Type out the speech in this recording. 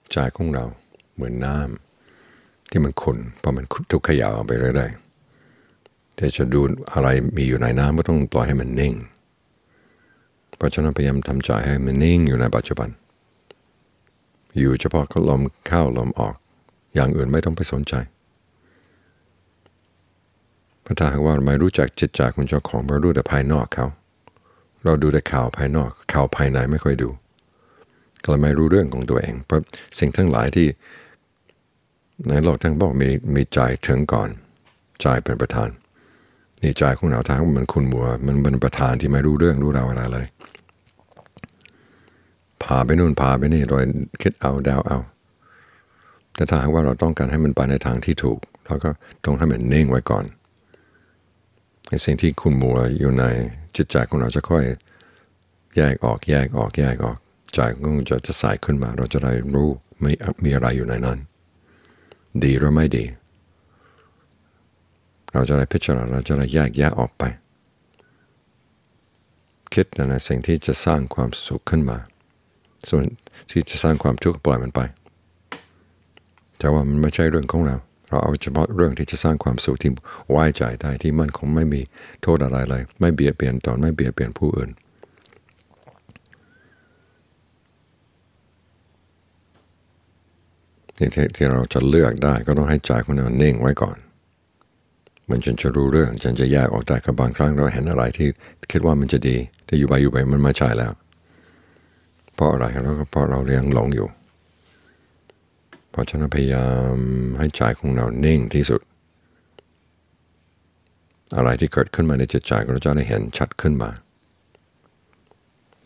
ใจของเราเหมือนน้ำที่มันขุ่นเพราะมันทุกขยาวไปเรื่อยๆแต่จะดูอะไรมีอยู่ในน้ำก็ต้องปล่อยให้มันนิ่งเพราะฉะนั้นพยายามทำใจให้มันนิ่งอยู่ในปัจจุบันอยู่เฉพาะลมเข้าลมออกอย่างอื่นไม่ต้องไปสนใจเพราะถ้าหากว่าไม่รู้จักจิตใจของเจ้าของเราดูแต่ภายนอกเขาเราดูแต่ข่าวภายนอกข่าวภายในไม่ค่อยดูก็เลยไม่รู้เรื่องของตัวเองเพราะสิ่งทั้งหลายที่ในโลกทั้งบอกมีใจถึงก่อนใจเป็นประธานนี่ใจของเราทางมันขุ่นมัวมันเป็นประธานที่ไม่รู้เรื่องรู้ราวอะไรเลยพาไปนู่นพาไปนี่โดยคิดเอาเดาเอาแต่ถ้าหากว่าเราต้องการให้มันไปในทางที่ถูกเราก็ต้องให้มันนิ่งไว้ก่อนไอ้สิ่งที่ขุ่นมัวอยู่ในจิตใจของเราจะค่อยแยกออกใจก็จะใสขึ้นมาเราจะได้รู้มีอะไรอยู่ในนั้นดีหรือไม่ดีเราจะได้พิจารณาเราจะได้แยกออกไปคิดในสิ่งที่จะสร้างความสุขขึ้นมาส่วนที่จะสร้างความทุกข์ปล่อยมันไปแต่ว่ามันไม่ใช่เรื่องของเราเอาเฉพาะเรื่องที่จะสร้างความสุขที่ไว้ใจได้ที่มันคงไม่มีโทษอะไรเลยไม่เบียดเบียนตนไม่เบียดเบียนผู้อื่นที่เราจะเลือกได้ก็ต้องให้ใจของเรานิ่งไว้ก่อนมันจะรู้เรื่องจะแยกออกได้กับบางครั้งเราเห็นอะไรที่คิดว่ามันจะดีแต่อยู่ไปมันไม่ใช่แล้วเพราะอะไรเพราะเรายังหลงอยู่เพราะฉะนั้นพยายามให้ใจของเรานิ่งที่สุดอะไรที่เกิดขึ้นมาในจิตใจเราจะได้เห็นชัดขึ้นมา